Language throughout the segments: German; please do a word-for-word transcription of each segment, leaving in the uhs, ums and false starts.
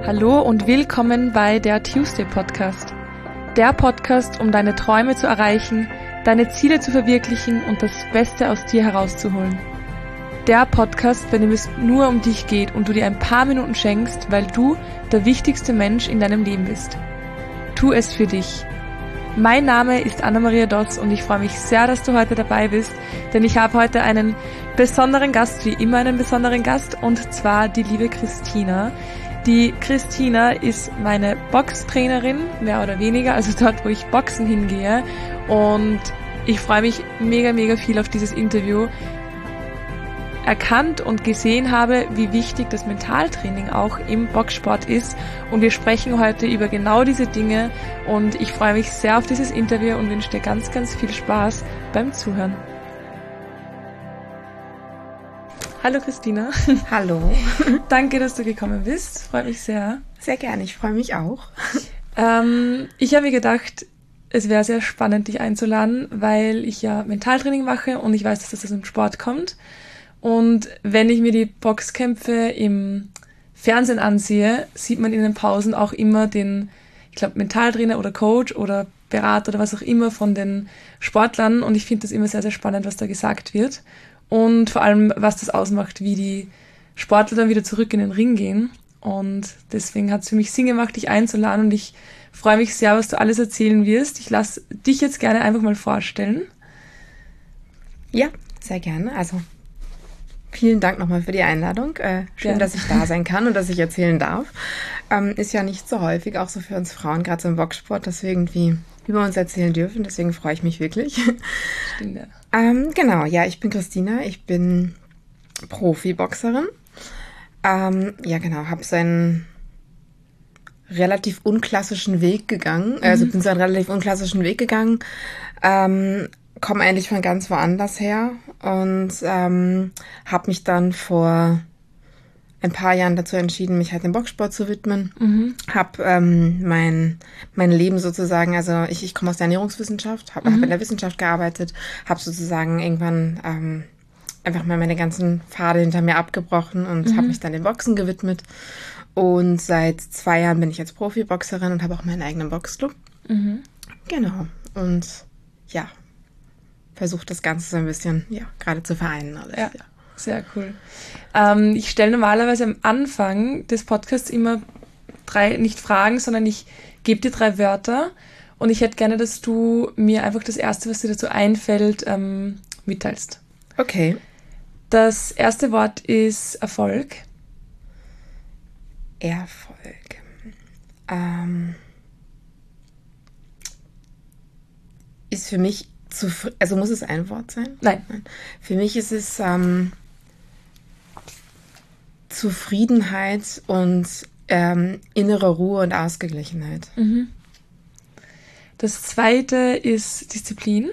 Hallo und willkommen bei der Tuesday Podcast. Der Podcast, um deine Träume zu erreichen, deine Ziele zu verwirklichen und das Beste aus dir herauszuholen. Der Podcast, bei dem es nur um dich geht und du dir ein paar Minuten schenkst, weil du der wichtigste Mensch in deinem Leben bist. Tu es für dich. Mein Name ist Anna-Maria Dotz und ich freue mich sehr, dass du heute dabei bist, denn ich habe heute einen besonderen Gast, wie immer einen besonderen Gast, und zwar die liebe Christina. Die Christina ist meine Boxtrainerin, mehr oder weniger, also dort, wo ich boxen hingehe, und ich freue mich mega, mega viel auf dieses Interview. Erkannt und gesehen habe, wie wichtig das Mentaltraining auch im Boxsport ist, und wir sprechen heute über genau diese Dinge, und ich freue mich sehr auf dieses Interview und wünsche dir ganz, ganz viel Spaß beim Zuhören. Hallo Christina. Hallo. Danke, dass du gekommen bist, freut mich sehr. Sehr gerne, ich freue mich auch. Ähm, ich habe mir gedacht, es wäre sehr spannend, dich einzuladen, weil ich ja Mentaltraining mache und ich weiß, dass das aus dem Sport kommt. Und wenn ich mir die Boxkämpfe im Fernsehen ansehe, sieht man in den Pausen auch immer den, ich glaube, Mentaltrainer oder Coach oder Berater oder was auch immer von den Sportlern. Und ich finde das immer sehr, sehr spannend, was da gesagt wird. Und vor allem, was das ausmacht, wie die Sportler dann wieder zurück in den Ring gehen. Und deswegen hat es für mich Sinn gemacht, dich einzuladen. Und ich freue mich sehr, was du alles erzählen wirst. Ich lasse dich jetzt gerne einfach mal vorstellen. Ja, sehr gerne. Also vielen Dank nochmal für die Einladung. Äh, schön, ja. dass ich da sein kann und dass ich erzählen darf. Ähm, ist ja nicht so häufig, auch so für uns Frauen, gerade so im Boxsport, dass wir irgendwie über uns erzählen dürfen. Deswegen freue ich mich wirklich. Stimmt, ja. ähm, genau, ja, ich bin Christina. Ich bin Profiboxerin. Ähm, ja, genau, habe so einen relativ unklassischen Weg gegangen. Mhm. Also bin so einen relativ unklassischen Weg gegangen. Ähm, komme eigentlich von ganz woanders her und ähm, habe mich dann vor ein paar Jahren dazu entschieden, mich halt dem Boxsport zu widmen. Mhm. Habe ähm, mein mein Leben sozusagen, also ich, ich komme aus der Ernährungswissenschaft, habe mhm. hab in der Wissenschaft gearbeitet, habe sozusagen irgendwann ähm, einfach mal meine ganzen Pfade hinter mir abgebrochen und mhm. habe mich dann dem Boxen gewidmet. Und seit zwei Jahren bin ich jetzt Profiboxerin und habe auch meinen eigenen Boxclub. Mhm. Genau. Und ja, versucht das Ganze so ein bisschen, ja, gerade zu vereinen. Alles, ja, ja, sehr cool. Ähm, ich stelle normalerweise am Anfang des Podcasts immer drei, nicht Fragen, sondern ich gebe dir drei Wörter und ich hätte gerne, dass du mir einfach das Erste, was dir dazu einfällt, ähm, mitteilst. Okay. Das erste Wort ist Erfolg. Erfolg. Ähm, ist für mich Zufri- also muss es ein Wort sein? Nein. Nein. Für mich ist es ähm, Zufriedenheit und ähm, innere Ruhe und Ausgeglichenheit. Mhm. Das zweite ist Disziplin.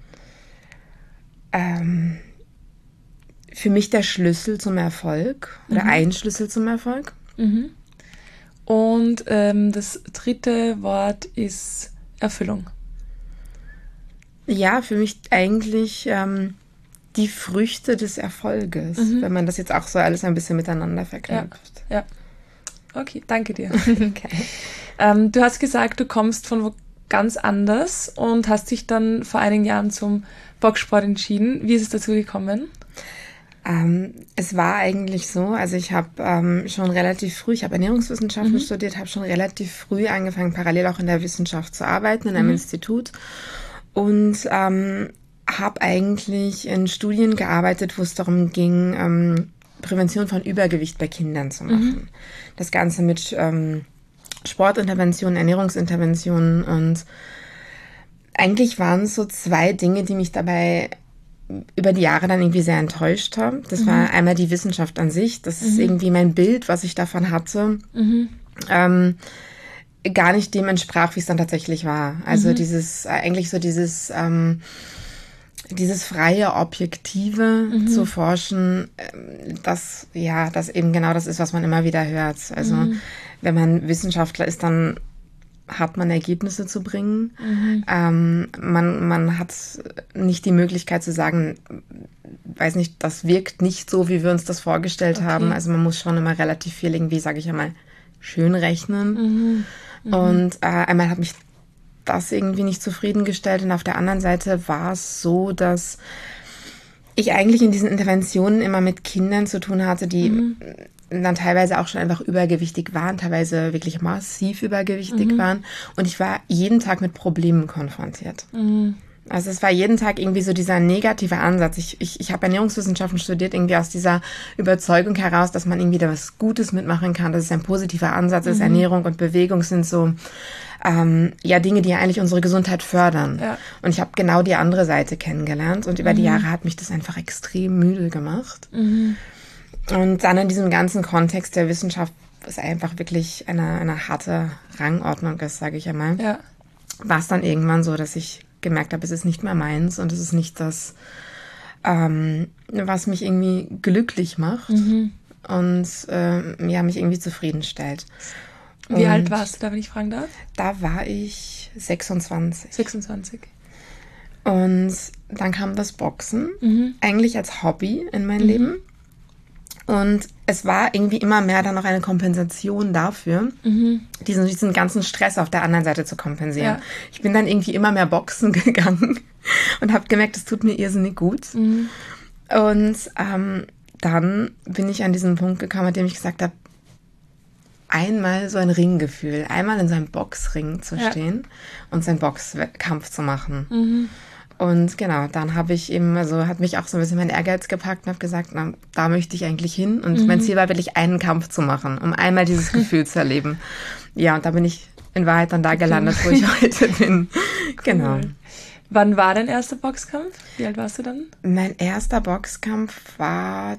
Ähm, für mich der Schlüssel zum Erfolg oder mhm. ein Schlüssel zum Erfolg. Mhm. Und ähm, das dritte Wort ist Erfüllung. Ja, für mich eigentlich ähm, die Früchte des Erfolges, mhm. wenn man das jetzt auch so alles ein bisschen miteinander verknüpft. Ja, ja. Okay, danke dir. Okay. ähm, du hast gesagt, du kommst von wo ganz anders und hast dich dann vor einigen Jahren zum Boxsport entschieden. Wie ist es dazu gekommen? Ähm, es war eigentlich so, also ich habe ähm, schon relativ früh, ich habe Ernährungswissenschaften mhm. studiert, habe schon relativ früh angefangen, parallel auch in der Wissenschaft zu arbeiten, in einem mhm. Institut. Und ähm, habe eigentlich in Studien gearbeitet, wo es darum ging, ähm, Prävention von Übergewicht bei Kindern zu machen. Mhm. Das Ganze mit ähm, Sportinterventionen, Ernährungsinterventionen. Und eigentlich waren es so zwei Dinge, die mich dabei über die Jahre dann irgendwie sehr enttäuscht haben. Das mhm. war einmal die Wissenschaft an sich. Das mhm. ist irgendwie mein Bild, was ich davon hatte. Mhm. Ähm, gar nicht dem entsprach, wie es dann tatsächlich war. Also mhm. dieses, eigentlich so dieses, ähm, dieses freie, objektive mhm. zu forschen, das, ja, das eben genau das ist, was man immer wieder hört. Also mhm. wenn man Wissenschaftler ist, dann hat man Ergebnisse zu bringen. Mhm. Ähm, man, man hat nicht die Möglichkeit zu sagen, weiß nicht, das wirkt nicht so, wie wir uns das vorgestellt okay. haben. Also man muss schon immer relativ viel irgendwie, sage ich einmal, schön rechnen. Mhm. Mhm. Und äh, einmal hat mich das irgendwie nicht zufriedengestellt. Und auf der anderen Seite war es so, dass ich eigentlich in diesen Interventionen immer mit Kindern zu tun hatte, die mhm. dann teilweise auch schon einfach übergewichtig waren, teilweise wirklich massiv übergewichtig mhm. waren. Und ich war jeden Tag mit Problemen konfrontiert. Mhm. Also es war jeden Tag irgendwie so dieser negative Ansatz. Ich, ich, ich habe Ernährungswissenschaften studiert, irgendwie aus dieser Überzeugung heraus, dass man irgendwie da was Gutes mitmachen kann, dass es ein positiver Ansatz ist. Mhm. Ernährung und Bewegung sind so ähm, ja Dinge, die eigentlich unsere Gesundheit fördern. Ja. Und ich habe genau die andere Seite kennengelernt. Und über mhm. die Jahre hat mich das einfach extrem müde gemacht. Mhm. Und dann in diesem ganzen Kontext der Wissenschaft, was einfach wirklich eine, eine harte Rangordnung ist, sage ich einmal, ja. war es dann irgendwann so, dass ich gemerkt habe, es ist nicht mehr meins und es ist nicht das, ähm, was mich irgendwie glücklich macht mhm. und äh, ja, mich irgendwie zufriedenstellt. Wie und alt warst du da, wenn ich fragen darf? Da war ich sechsundzwanzig. sechsundzwanzig. Und dann kam das Boxen, mhm. eigentlich als Hobby in mein mhm. Leben. Und es war irgendwie immer mehr dann noch eine Kompensation dafür, mhm. diesen, diesen ganzen Stress auf der anderen Seite zu kompensieren. Ja. Ich bin dann irgendwie immer mehr boxen gegangen und habe gemerkt, es tut mir irrsinnig gut. Mhm. Und ähm, dann bin ich an diesen Punkt gekommen, an dem ich gesagt habe, einmal so ein Ringgefühl, einmal in so einem Boxring zu stehen ja. und so einen Boxkampf zu machen. Mhm. Und genau, dann habe ich eben, also hat mich auch so ein bisschen mein Ehrgeiz gepackt und habe gesagt, na, da möchte ich eigentlich hin. Und mhm. mein Ziel war wirklich, einen Kampf zu machen, um einmal dieses Gefühl zu erleben. Ja, und da bin ich in Wahrheit dann da gelandet, wo ich heute bin. Cool. Genau. Wann war dein erster Boxkampf? Wie alt warst du dann? Mein erster Boxkampf war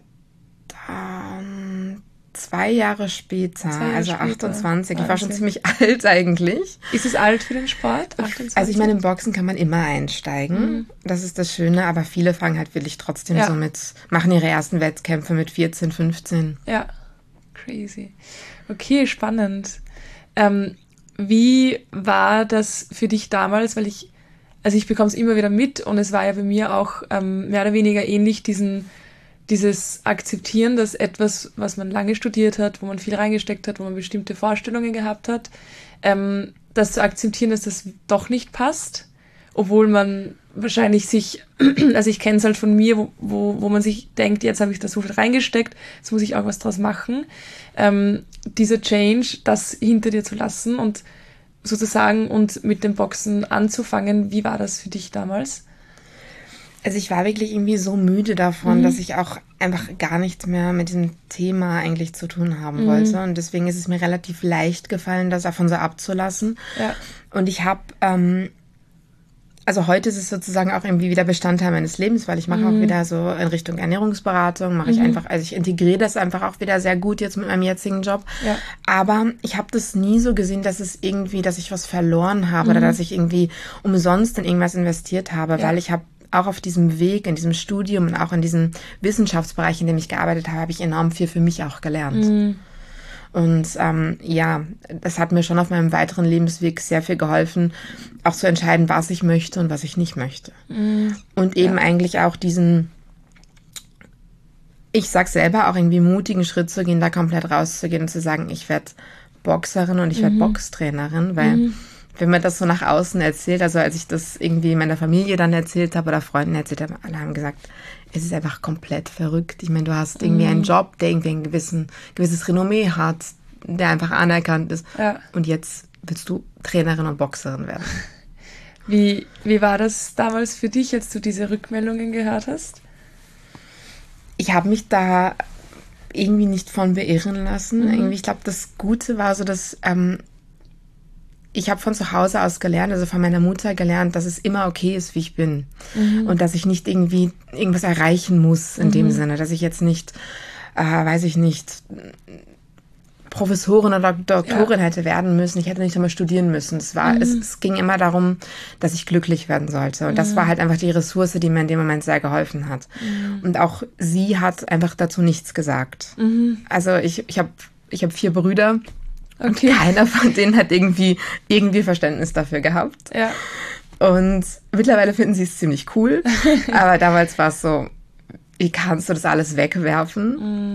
dann zwei Jahre später, zwei Jahre also später. achtundzwanzig. Wahnsinn. Ich war schon ziemlich alt eigentlich. Ist es alt für den Sport? achtundzwanzig? Also ich meine, im Boxen kann man immer einsteigen. Mhm. Das ist das Schöne, aber viele fangen halt wirklich trotzdem ja. so mit, machen ihre ersten Wettkämpfe mit vierzehn, fünfzehn. Ja, crazy. Okay, spannend. Ähm, wie war das für dich damals? Weil ich, also ich bekomme es immer wieder mit und es war ja bei mir auch ähm, mehr oder weniger ähnlich, diesen dieses Akzeptieren, dass etwas, was man lange studiert hat, wo man viel reingesteckt hat, wo man bestimmte Vorstellungen gehabt hat, ähm, das zu akzeptieren, dass das doch nicht passt, obwohl man wahrscheinlich sich, also ich kenne es halt von mir, wo, wo, wo man sich denkt, jetzt habe ich da so viel reingesteckt, jetzt muss ich auch was draus machen. Ähm, dieser Change, das hinter dir zu lassen und sozusagen und mit dem Boxen anzufangen, wie war das für dich damals? Also ich war wirklich irgendwie so müde davon, mhm. dass ich auch einfach gar nichts mehr mit diesem Thema eigentlich zu tun haben mhm. wollte. Und deswegen ist es mir relativ leicht gefallen, das davon so abzulassen. Ja. Und ich habe, ähm, also heute ist es sozusagen auch irgendwie wieder Bestandteil meines Lebens, weil ich mache mhm. auch wieder so in Richtung Ernährungsberatung, mache ich mhm. einfach, also ich integriere das einfach auch wieder sehr gut jetzt mit meinem jetzigen Job. Ja. Aber ich habe das nie so gesehen, dass es irgendwie, dass ich was verloren habe mhm. oder dass ich irgendwie umsonst in irgendwas investiert habe, ja. weil ich habe auch auf diesem Weg, in diesem Studium und auch in diesem Wissenschaftsbereich, in dem ich gearbeitet habe, habe ich enorm viel für mich auch gelernt. Mhm. Und ähm, ja, das hat mir schon auf meinem weiteren Lebensweg sehr viel geholfen, auch zu entscheiden, was ich möchte und was ich nicht möchte. Mhm. Und eben ja. eigentlich auch diesen, ich sag selber, auch irgendwie mutigen Schritt zu gehen, da komplett rauszugehen und zu sagen, ich werde Boxerin und ich werde mhm. Boxtrainerin, weil mhm. wenn man das so nach außen erzählt, also als ich das irgendwie meiner Familie dann erzählt habe oder Freunden erzählt habe, alle haben gesagt, es ist einfach komplett verrückt. Ich meine, du hast irgendwie mhm. einen Job, der irgendwie ein gewissen, gewisses Renommee hat, der einfach anerkannt ist. Ja. Und jetzt willst du Trainerin und Boxerin werden. Wie, wie war das damals für dich, als du diese Rückmeldungen gehört hast? Ich habe mich da irgendwie nicht von beirren lassen. Mhm. Irgendwie, ich glaube, das Gute war so, dass ähm, ich habe von zu Hause aus gelernt, also von meiner Mutter gelernt, dass es immer okay ist, wie ich bin. Mhm. Und dass ich nicht irgendwie irgendwas erreichen muss in mhm. dem Sinne, dass ich jetzt nicht, äh, weiß ich nicht, Professorin oder Doktorin ja. hätte werden müssen. Ich hätte nicht einmal studieren müssen. Es war, mhm. es, es ging immer darum, dass ich glücklich werden sollte. Und mhm. das war halt einfach die Ressource, die mir in dem Moment sehr geholfen hat. Mhm. Und auch sie hat einfach dazu nichts gesagt. Mhm. Also ich, ich habe ich hab vier Brüder. Okay. Und keiner von denen hat irgendwie, irgendwie Verständnis dafür gehabt. Ja. Und mittlerweile finden sie es ziemlich cool. Aber damals war es so, wie kannst du das alles wegwerfen?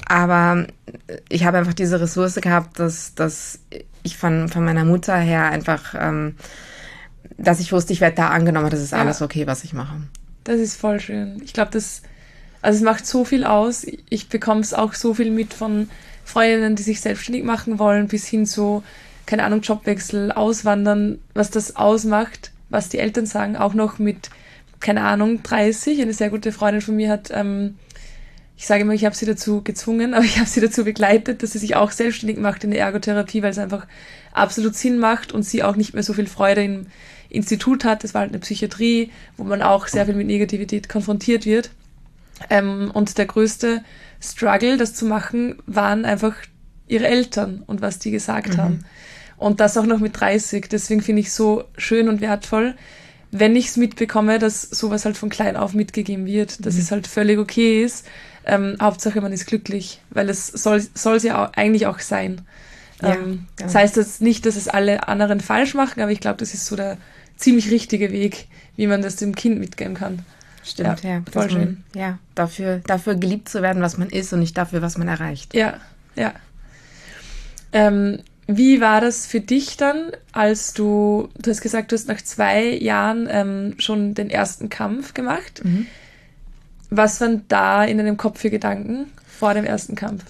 aber ich habe einfach diese Ressource gehabt, dass, dass ich von, von meiner Mutter her einfach, ähm, dass ich wusste, ich werde da angenommen, das ist ja. alles okay, was ich mache. Das ist voll schön. Ich glaube, das, also es macht so viel aus. Ich bekomme es auch so viel mit von Freundinnen, die sich selbstständig machen wollen, bis hin zu, keine Ahnung, Jobwechsel, Auswandern, was das ausmacht, was die Eltern sagen, auch noch mit, keine Ahnung, dreißig. Eine sehr gute Freundin von mir hat, ähm, ich sage immer, ich habe sie dazu gezwungen, aber ich habe sie dazu begleitet, dass sie sich auch selbstständig macht in der Ergotherapie, weil es einfach absolut Sinn macht und sie auch nicht mehr so viel Freude im Institut hat. Das war halt eine Psychiatrie, wo man auch sehr viel mit Negativität konfrontiert wird. Ähm, und der größte Struggle, das zu machen, waren einfach ihre Eltern und was die gesagt mhm. haben. Und das auch noch mit dreißig. Deswegen finde ich es so schön und wertvoll, wenn ich es mitbekomme, dass sowas halt von klein auf mitgegeben wird, dass mhm. es halt völlig okay ist. Ähm, Hauptsache, man ist glücklich, weil es soll es ja auch, eigentlich auch sein. Ja, ähm, ja. Das heißt jetzt nicht, dass es alle anderen falsch machen, aber ich glaube, das ist so der ziemlich richtige Weg, wie man das dem Kind mitgeben kann. Stimmt, ja. ja voll schön. Man, ja, dafür, dafür geliebt zu werden, was man ist und nicht dafür, was man erreicht. Ja, ja. Ähm, wie war das für dich dann, als du, du hast gesagt, du hast nach zwei Jahren ähm, schon den ersten Kampf gemacht. Mhm. Was waren da in deinem Kopf für Gedanken vor dem ersten Kampf?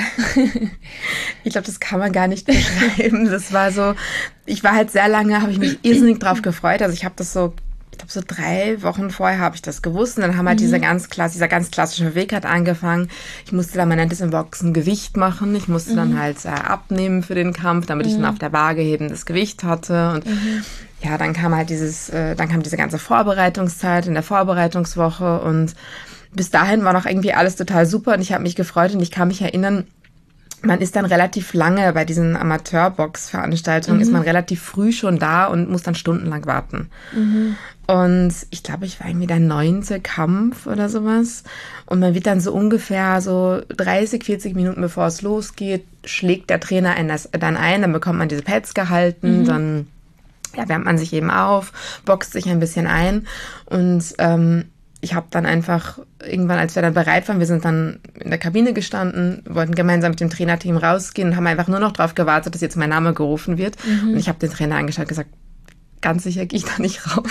Ich glaube, das kann man gar nicht beschreiben. Das war so, ich war halt sehr lange, habe ich mich irrsinnig drauf gefreut. Also ich habe das so, ich glaube so drei Wochen vorher habe ich das gewusst. Und dann haben halt mhm. dieser, ganz klass, dieser ganz klassische Weg hat angefangen. Ich musste dann, man nennt es im Boxen, Gewicht machen. Ich musste mhm. dann halt äh, abnehmen für den Kampf, damit mhm. ich dann auf der Waage eben das Gewicht hatte. Und mhm. ja, dann kam halt dieses, äh, dann kam diese ganze Vorbereitungszeit in der Vorbereitungswoche und bis dahin war noch irgendwie alles total super und ich habe mich gefreut und ich kann mich erinnern, man ist dann relativ lange bei diesen Amateurbox-Veranstaltungen, mhm. ist man relativ früh schon da und muss dann stundenlang warten. Mhm. Und ich glaube, ich war irgendwie der neunte Kampf oder sowas. Und man wird dann so ungefähr so dreißig, vierzig Minuten bevor es losgeht, schlägt der Trainer einen das dann ein, dann bekommt man diese Pads gehalten, mhm. dann ja, wärmt man sich eben auf, boxt sich ein bisschen ein und ähm, ich habe dann einfach irgendwann, als wir dann bereit waren, wir sind dann in der Kabine gestanden, wollten gemeinsam mit dem Trainerteam rausgehen und haben einfach nur noch darauf gewartet, dass jetzt mein Name gerufen wird. Mhm. Und ich habe den Trainer angeschaut und gesagt, ganz sicher gehe ich da nicht raus.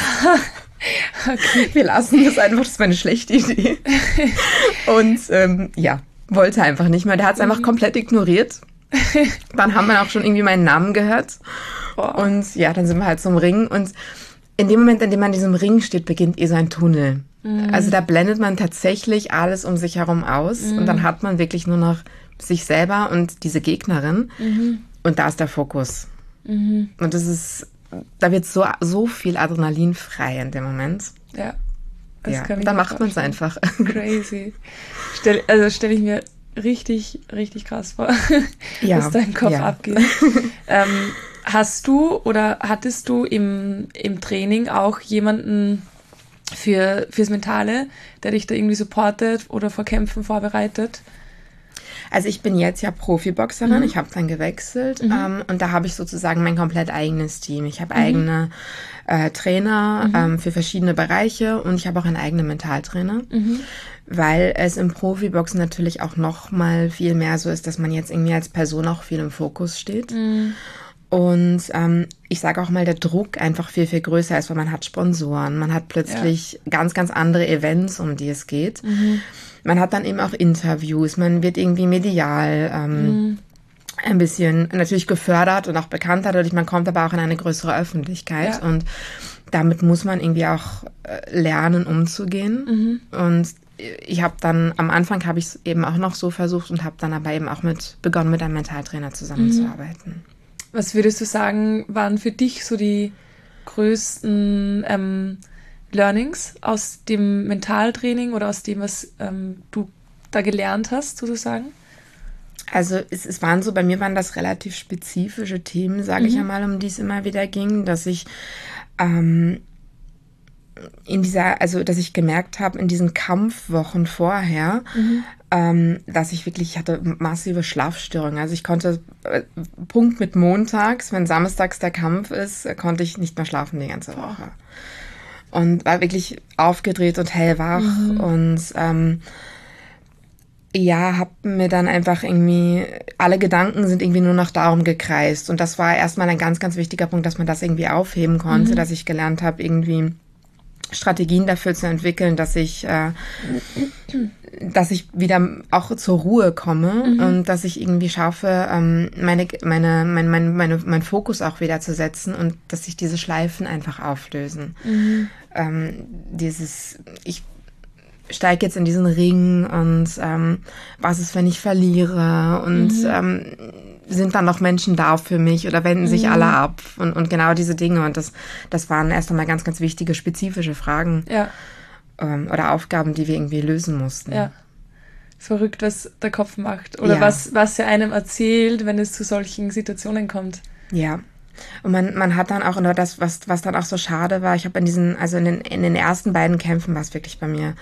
Okay. Wir lassen das einfach, das war eine schlechte Idee. Und ähm, ja, wollte einfach nicht mehr. Der hat es mhm. einfach komplett ignoriert. Dann haben wir auch schon irgendwie meinen Namen gehört. Oh. Und ja, dann sind wir halt zum Ring. Und in dem Moment, in dem man in diesem Ring steht, beginnt eh so ein Tunnel. Mhm. Also da blendet man tatsächlich alles um sich herum aus. Mhm. Und dann hat man wirklich nur noch sich selber und diese Gegnerin. Mhm. Und da ist der Fokus. Mhm. Und das ist, da wird so, so viel Adrenalin frei in dem Moment. Ja. Das ja, da macht man es einfach. Crazy. Stell, also stelle ich mir richtig, richtig krass vor, ja, was da im Kopf ja. abgeht. ähm, hast du oder hattest du im, im Training auch jemanden für, fürs Mentale, der dich da irgendwie supportet oder vor Kämpfen vorbereitet? Also ich bin jetzt ja Profiboxerin, mhm. ich habe dann gewechselt mhm. ähm, und da habe ich sozusagen mein komplett eigenes Team. Ich habe mhm. eigene äh, Trainer mhm. ähm, für verschiedene Bereiche und ich habe auch einen eigenen Mentaltrainer, mhm. weil es im Profiboxen natürlich auch noch mal viel mehr so ist, dass man jetzt irgendwie als Person auch viel im Fokus steht. Mhm. Und ähm, ich sage auch mal, der Druck einfach viel, viel größer ist, weil man hat Sponsoren, man hat plötzlich ja. ganz, ganz andere Events, um die es geht. Mhm. Man hat dann eben auch Interviews, man wird irgendwie medial ähm, mhm. ein bisschen natürlich gefördert und auch bekannter, dadurch man kommt aber auch in eine größere Öffentlichkeit. Ja. Und damit muss man irgendwie auch äh, lernen, umzugehen. Mhm. Und ich habe dann, am Anfang habe ich es eben auch noch so versucht und habe dann aber eben auch mit begonnen, mit einem Mentaltrainer zusammenzuarbeiten. Mhm. Was würdest du sagen, waren für dich so die größten ähm, Learnings aus dem Mentaltraining oder aus dem, was ähm, du da gelernt hast, sozusagen? Also es, es waren so, bei mir waren das relativ spezifische Themen, sage mhm. ich einmal, um die es immer wieder ging, dass ich ähm, in dieser, also dass ich gemerkt habe, in diesen Kampfwochen vorher, mhm. ähm, dass ich wirklich, ich hatte massive Schlafstörungen. Also ich konnte, äh, Punkt mit montags, wenn samstags der Kampf ist, konnte ich nicht mehr schlafen die ganze Woche. Und war wirklich aufgedreht und hellwach. Mhm. Und ähm, Ja, hab mir dann einfach irgendwie, alle Gedanken sind irgendwie nur noch darum gekreist. Und das war erstmal ein ganz, ganz wichtiger Punkt, dass man das irgendwie aufheben konnte, mhm. dass ich gelernt habe, irgendwie Strategien dafür zu entwickeln, dass ich, äh, dass ich wieder auch zur Ruhe komme mhm. und dass ich irgendwie schaffe, ähm, meine, meine, mein, mein, meine, mein Fokus auch wieder zu setzen und dass sich diese Schleifen einfach auflösen. Mhm. Ähm, dieses, ich steige jetzt in diesen Ring und ähm, was ist, wenn ich verliere und mhm. ähm, sind dann noch Menschen da für mich oder wenden sich mhm. alle ab und, und genau diese Dinge und das, das waren erst einmal ganz, ganz wichtige, spezifische Fragen ja. ähm, oder Aufgaben, die wir irgendwie lösen mussten. Ja, verrückt, was der Kopf macht oder ja. was, was er einem erzählt, wenn es zu solchen Situationen kommt. Ja. Und man, man hat dann auch, und das, was, was dann auch so schade war, ich habe in diesen, also in den, in den ersten beiden Kämpfen war es wirklich bei mir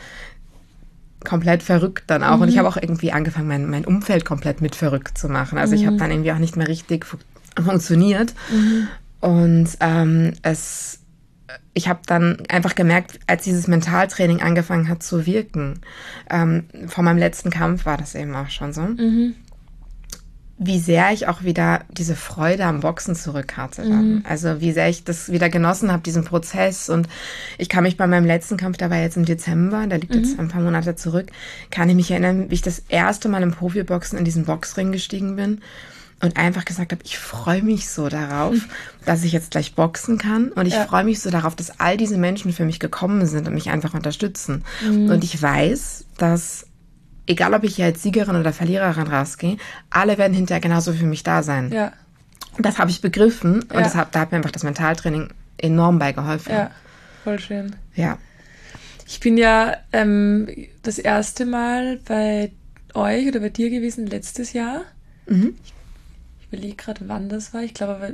komplett verrückt dann auch. Mhm. Und ich habe auch irgendwie angefangen, mein, mein Umfeld komplett mit verrückt zu machen. Also mhm. ich habe dann irgendwie auch nicht mehr richtig fu- funktioniert. Mhm. Und ähm, es, ich habe dann einfach gemerkt, als dieses Mentaltraining angefangen hat zu wirken, ähm, vor meinem letzten Kampf war das eben auch schon so, mhm. wie sehr ich auch wieder diese Freude am Boxen zurück hatte. Dann. Mhm. Also wie sehr ich das wieder genossen habe, diesen Prozess. Und ich kann mich bei meinem letzten Kampf, der war jetzt im Dezember, der liegt mhm. jetzt ein paar Monate zurück, kann ich mich erinnern, wie ich das erste Mal im Profiboxen in diesen Boxring gestiegen bin und einfach gesagt habe, ich freue mich so darauf, mhm. dass ich jetzt gleich boxen kann. Und ich ja. freue mich so darauf, dass all diese Menschen für mich gekommen sind und mich einfach unterstützen. Mhm. Und ich weiß, dass egal, ob ich hier als Siegerin oder Verliererin rausgehe, alle werden hinterher genauso für mich da sein. Ja. Und das habe ich begriffen und ja. das hab, da hat mir einfach das Mentaltraining enorm bei geholfen. Ja, voll schön. Ja. Ich bin ja ähm, das erste Mal bei euch oder bei dir gewesen letztes Jahr. Mhm. Ich, ich überlege gerade, wann das war. Ich glaube aber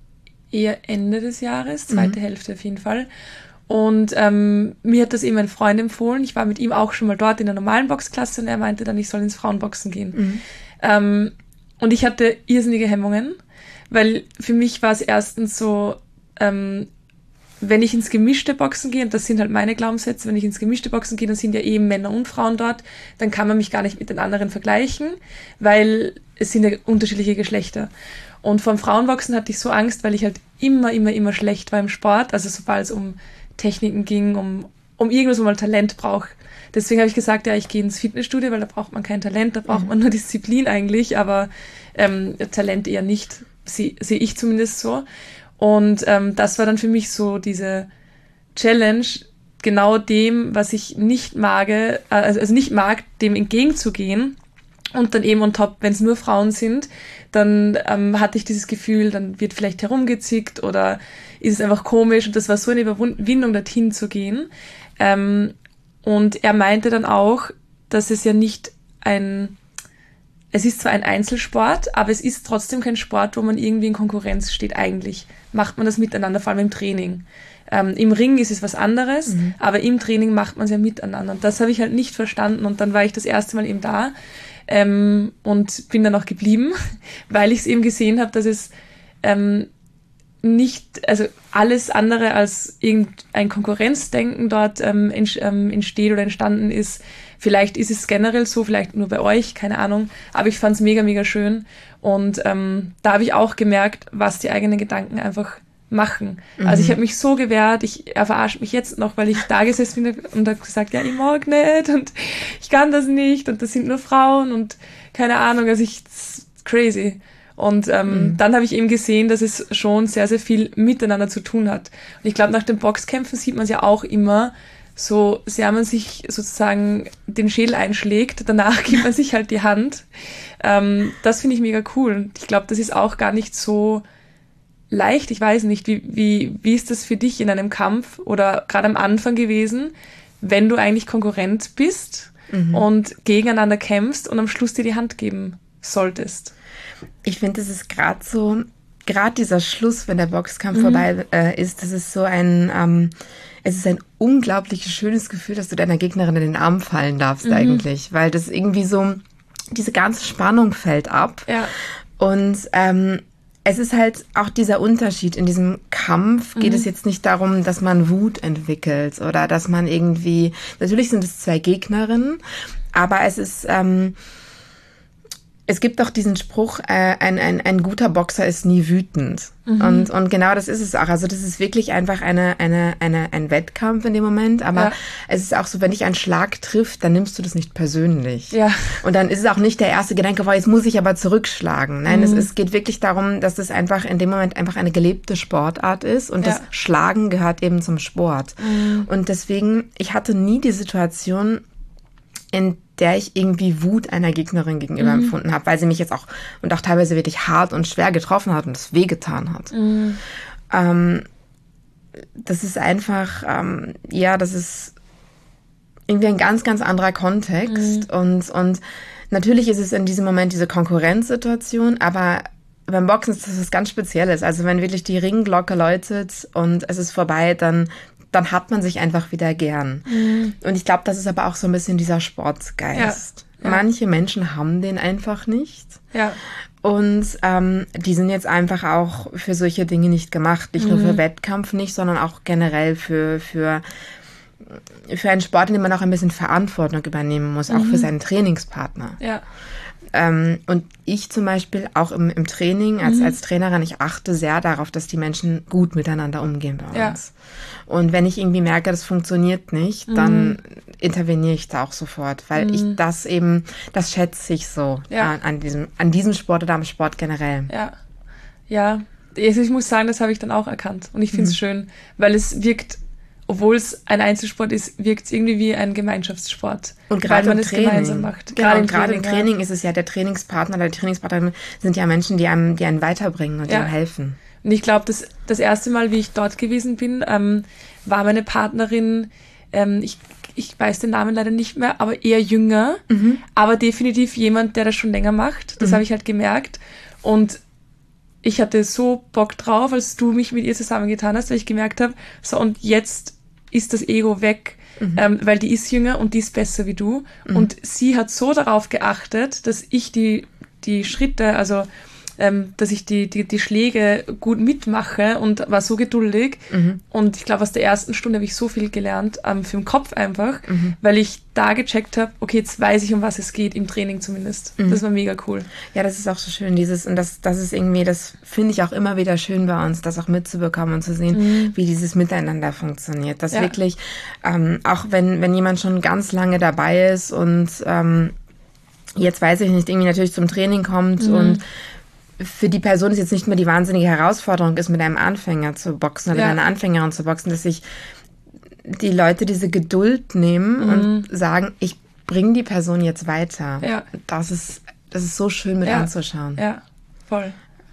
eher Ende des Jahres, zweite mhm. Hälfte auf jeden Fall. Und ähm, mir hat das eben ein Freund empfohlen. Ich war mit ihm auch schon mal dort in der normalen Boxklasse und er meinte dann, ich soll ins Frauenboxen gehen. Mhm. Ähm, und ich hatte irrsinnige Hemmungen, weil für mich war es erstens so, ähm, wenn ich ins gemischte Boxen gehe, und das sind halt meine Glaubenssätze, wenn ich ins gemischte Boxen gehe, dann sind ja eben Männer und Frauen dort, dann kann man mich gar nicht mit den anderen vergleichen, weil es sind ja unterschiedliche Geschlechter. Und vom Frauenboxen hatte ich so Angst, weil ich halt immer, immer, immer schlecht war im Sport, also sobald es um Techniken ging, um, um irgendwas, wo man Talent braucht. Deswegen habe ich gesagt, ja, ich gehe ins Fitnessstudio, weil da braucht man kein Talent, da braucht mhm. man nur Disziplin eigentlich, aber ähm, Talent eher nicht, sehe seh ich zumindest so. Und ähm, das war dann für mich so diese Challenge, genau dem, was ich nicht mag, äh, also, also nicht mag, dem entgegenzugehen. Und dann eben on top, wenn es nur Frauen sind, dann ähm, hatte ich dieses Gefühl, dann wird vielleicht herumgezickt oder ist es einfach komisch. Und das war so eine Überwindung, dorthin zu gehen. Ähm, und er meinte dann auch, dass es ja nicht ein, es ist zwar ein Einzelsport, aber es ist trotzdem kein Sport, wo man irgendwie in Konkurrenz steht. Eigentlich macht man das miteinander, vor allem im Training. Ähm, im Ring ist es was anderes, mhm. aber im Training macht man es ja miteinander. Und das habe ich halt nicht verstanden. Und dann war ich das erste Mal eben da. Ähm, und bin dann auch geblieben, weil ich es eben gesehen habe, dass es ähm, nicht, also alles andere als irgendein Konkurrenzdenken dort ähm, entsteht oder entstanden ist. Vielleicht ist es generell so, vielleicht nur bei euch, keine Ahnung, aber ich fand es mega, mega schön und ähm, da habe ich auch gemerkt, was die eigenen Gedanken einfach machen. Mhm. Also ich habe mich so gewehrt, ich, er verarscht mich jetzt noch, weil ich da gesessen bin und habe gesagt, ja, ich mag nicht und ich kann das nicht und das sind nur Frauen und keine Ahnung, also ich, crazy. Und ähm, mhm. dann habe ich eben gesehen, dass es schon sehr, sehr viel miteinander zu tun hat. Und ich glaube, nach den Boxkämpfen sieht man es ja auch immer, so sehr man sich sozusagen den Schädel einschlägt, danach gibt man sich halt die Hand. Ähm, das finde ich mega cool. Und ich glaube, das ist auch gar nicht so leicht, ich weiß nicht, wie, wie, wie ist das für dich in einem Kampf oder gerade am Anfang gewesen, wenn du eigentlich Konkurrent bist mhm. und gegeneinander kämpfst und am Schluss dir die Hand geben solltest? Ich finde, es ist gerade so, gerade dieser Schluss, wenn der Boxkampf mhm. vorbei äh, ist, das ist so ein, ähm, es ist ein unglaublich schönes Gefühl, dass du deiner Gegnerin in den Arm fallen darfst mhm. eigentlich, weil das irgendwie so, diese ganze Spannung fällt ab ja. und ähm, es ist halt auch dieser Unterschied. In diesem Kampf geht mhm. es jetzt nicht darum, dass man Wut entwickelt oder dass man irgendwie, natürlich sind es zwei Gegnerinnen, aber es ist, ähm, es gibt doch diesen Spruch, äh, ein, ein, ein guter Boxer ist nie wütend. Mhm. Und, und genau das ist es auch. Also das ist wirklich einfach eine, eine, eine, ein Wettkampf in dem Moment. Aber ja. es ist auch so, wenn dich ein Schlag trifft, dann nimmst du das nicht persönlich. Ja. Und dann ist es auch nicht der erste Gedanke, boah, jetzt muss ich aber zurückschlagen. Nein, mhm. es, es geht wirklich darum, dass es einfach in dem Moment einfach eine gelebte Sportart ist. Und ja. das Schlagen gehört eben zum Sport. Mhm. Und deswegen, ich hatte nie die Situation, in der ich irgendwie Wut einer Gegnerin gegenüber mhm. empfunden habe, weil sie mich jetzt auch und auch teilweise wirklich hart und schwer getroffen hat und es wehgetan hat. Mhm. Ähm, das ist einfach, ähm, ja, das ist irgendwie ein ganz, ganz anderer Kontext. Mhm. Und, und natürlich ist es in diesem Moment diese Konkurrenzsituation, aber beim Boxen ist das was ganz Spezielles. Also wenn wirklich die Ringglocke läutet und es ist vorbei, dann dann hat man sich einfach wieder gern. Mhm. Und ich glaube, das ist aber auch so ein bisschen dieser Sportsgeist. Ja, ja. Manche Menschen haben den einfach nicht. Ja. Und ähm, die sind jetzt einfach auch für solche Dinge nicht gemacht. Nicht mhm. nur für Wettkampf nicht, sondern auch generell für, für, für einen Sport, in dem man auch ein bisschen Verantwortung übernehmen muss, mhm. auch für seinen Trainingspartner. Ja. Ähm, und ich zum Beispiel auch im, im Training als, mhm. als Trainerin, ich achte sehr darauf, dass die Menschen gut miteinander umgehen bei uns. Ja. Und wenn ich irgendwie merke, das funktioniert nicht, mhm. dann interveniere ich da auch sofort, weil mhm. ich das eben, das schätze ich so ja. an, an, diesem, an diesem Sport oder am Sport generell. Ja, ja. Also ich muss sagen, das habe ich dann auch erkannt. Und ich finde es mhm. schön, weil es wirkt, obwohl es ein Einzelsport ist, wirkt es irgendwie wie ein Gemeinschaftssport. Und gerade weil man im es Training. gemeinsam macht. Genau, gerade im Training, im Training ja. ist es ja der Trainingspartner oder die Trainingspartnerin sind ja Menschen, die einem, die einen weiterbringen und ja. die einem helfen. Und ich glaube, das, das erste Mal, wie ich dort gewesen bin, ähm, war meine Partnerin, ähm, ich, ich weiß den Namen leider nicht mehr, aber eher jünger, mhm. aber definitiv jemand, der das schon länger macht. Das mhm. habe ich halt gemerkt. Und ich hatte so Bock drauf, als du mich mit ihr zusammengetan hast, weil ich gemerkt habe, so und jetzt ist das Ego weg, mhm. ähm, weil die ist jünger und die ist besser wie du. Mhm. Und sie hat so darauf geachtet, dass ich die, die Schritte, also ähm, dass ich die, die, die Schläge gut mitmache und war so geduldig. Mhm. Und ich glaube, aus der ersten Stunde habe ich so viel gelernt, ähm, für den Kopf einfach, mhm. weil ich da gecheckt habe, okay, jetzt weiß ich, um was es geht, im Training zumindest. Mhm. Das war mega cool. Ja, das ist auch so schön, dieses, und das, das ist irgendwie, das finde ich auch immer wieder schön bei uns, das auch mitzubekommen und zu sehen, mhm. wie dieses Miteinander funktioniert. Dass ja. wirklich, ähm, auch wenn, wenn jemand schon ganz lange dabei ist und ähm, jetzt weiß ich nicht, irgendwie natürlich zum Training kommt mhm. und für die Person ist jetzt nicht mehr die wahnsinnige Herausforderung ist, mit einem Anfänger zu boxen oder ja. mit einer Anfängerin zu boxen, dass sich die Leute diese Geduld nehmen mhm. und sagen, ich bringe die Person jetzt weiter. Ja. Das ist, das ist so schön mit ja. anzuschauen. Ja, voll.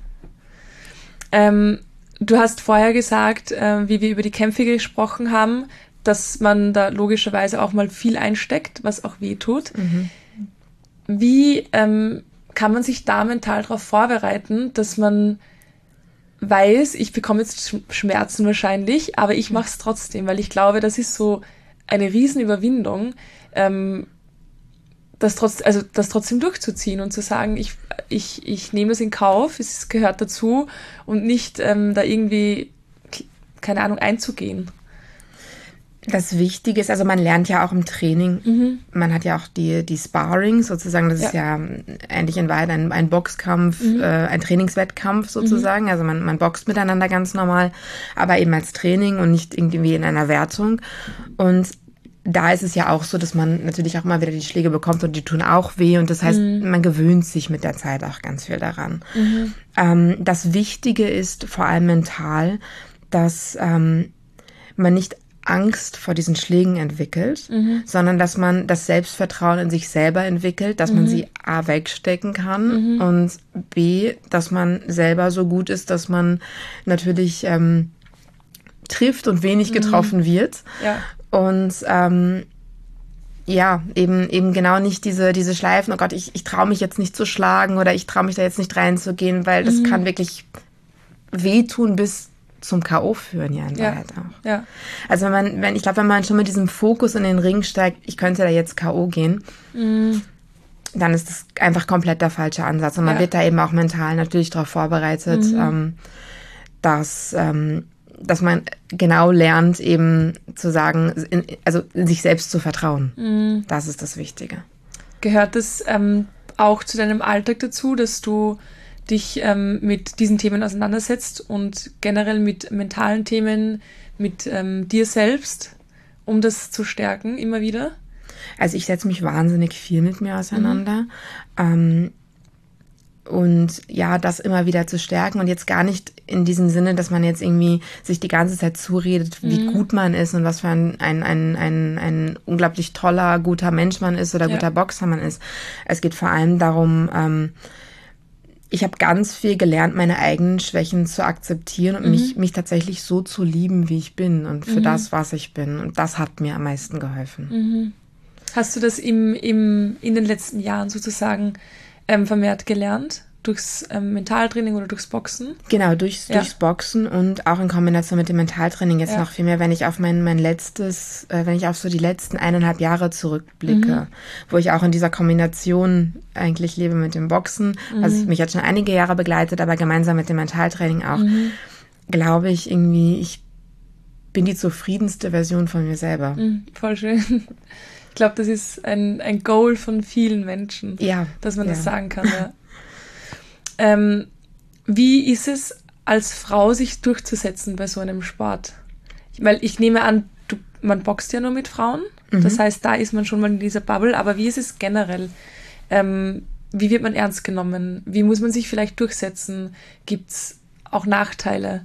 Ähm, du hast vorher gesagt, äh, wie wir über die Kämpfe gesprochen haben, dass man da logischerweise auch mal viel einsteckt, was auch weh tut. Mhm. Wie ähm, kann man sich da mental darauf vorbereiten, dass man weiß, ich bekomme jetzt Schmerzen wahrscheinlich, aber ich mache es trotzdem, weil ich glaube, das ist so eine Riesenüberwindung, ähm, das, trotz, also das trotzdem durchzuziehen und zu sagen, ich, ich, ich nehme das in Kauf, es gehört dazu und nicht ähm, da irgendwie, keine Ahnung, einzugehen. Das Wichtige ist, also man lernt ja auch im Training, mhm. man hat ja auch die, die Sparring sozusagen, das ja. ist ja eigentlich in Wahrheit ein, ein Boxkampf, mhm. äh, ein Trainingswettkampf sozusagen, mhm. also man, man boxt miteinander ganz normal, aber eben als Training und nicht irgendwie in einer Wertung. Und da ist es ja auch so, dass man natürlich auch mal wieder die Schläge bekommt und die tun auch weh und das heißt, mhm. man gewöhnt sich mit der Zeit auch ganz viel daran. Mhm. Ähm, das Wichtige ist vor allem mental, dass ähm, man nicht Angst vor diesen Schlägen entwickelt, mhm. sondern dass man das Selbstvertrauen in sich selber entwickelt, dass mhm. man sie A wegstecken kann mhm. und B, dass man selber so gut ist, dass man natürlich ähm, trifft und wenig getroffen mhm. wird. Ja. Und ähm, ja, eben eben genau nicht diese diese Schleifen, oh Gott, ich, ich traue mich jetzt nicht zu schlagen oder ich traue mich da jetzt nicht reinzugehen, weil das mhm. kann wirklich wehtun bis zum K O führen, ja, in ja. Wahrheit auch. Ja. Also wenn man, wenn, ich glaube, wenn man schon mit diesem Fokus in den Ring steigt, ich könnte da jetzt K O gehen, mm. dann ist das einfach komplett der falsche Ansatz. Und man ja. wird da eben auch mental natürlich darauf vorbereitet, mm. ähm, dass, ähm, dass man genau lernt, eben zu sagen, in, also in sich selbst zu vertrauen. Mm. Das ist das Wichtige. Gehört das ähm, auch zu deinem Alltag dazu, dass du dich ähm, mit diesen Themen auseinandersetzt und generell mit mentalen Themen, mit ähm, dir selbst, um das zu stärken immer wieder? Also ich setze mich wahnsinnig viel mit mir auseinander. Mhm. Ähm, und ja, das immer wieder zu stärken und jetzt gar nicht in diesem Sinne, dass man jetzt irgendwie sich die ganze Zeit zuredet, wie mhm. gut man ist und was für ein, ein, ein, ein, ein unglaublich toller, guter Mensch man ist oder ja. guter Boxer man ist. Es geht vor allem darum, ähm, ich habe ganz viel gelernt, meine eigenen Schwächen zu akzeptieren und mhm. mich, mich tatsächlich so zu lieben, wie ich bin und für mhm. das, was ich bin. Und das hat mir am meisten geholfen. Mhm. Hast du das im, im, in den letzten Jahren sozusagen ähm, vermehrt gelernt? Durchs ähm, Mentaltraining oder durchs Boxen? Genau, durchs, ja. durchs Boxen und auch in Kombination mit dem Mentaltraining jetzt ja. noch viel mehr, wenn ich auf mein, mein letztes, äh, wenn ich auf so die letzten eineinhalb Jahre zurückblicke, mhm. wo ich auch in dieser Kombination eigentlich lebe mit dem Boxen, mhm. was mich jetzt schon einige Jahre begleitet, aber gemeinsam mit dem Mentaltraining auch, mhm. glaube ich irgendwie, ich bin die zufriedenste Version von mir selber. Mhm, voll schön. Ich glaube, das ist ein, ein Goal von vielen Menschen, ja. dass man ja. das sagen kann, ja. Ähm, wie ist es als Frau, sich durchzusetzen bei so einem Sport? Weil ich nehme an, du, man boxt ja nur mit Frauen. Mhm. Das heißt, da ist man schon mal in dieser Bubble. Aber wie ist es generell? Ähm, wie wird man ernst genommen? Wie muss man sich vielleicht durchsetzen? Gibt es auch Nachteile?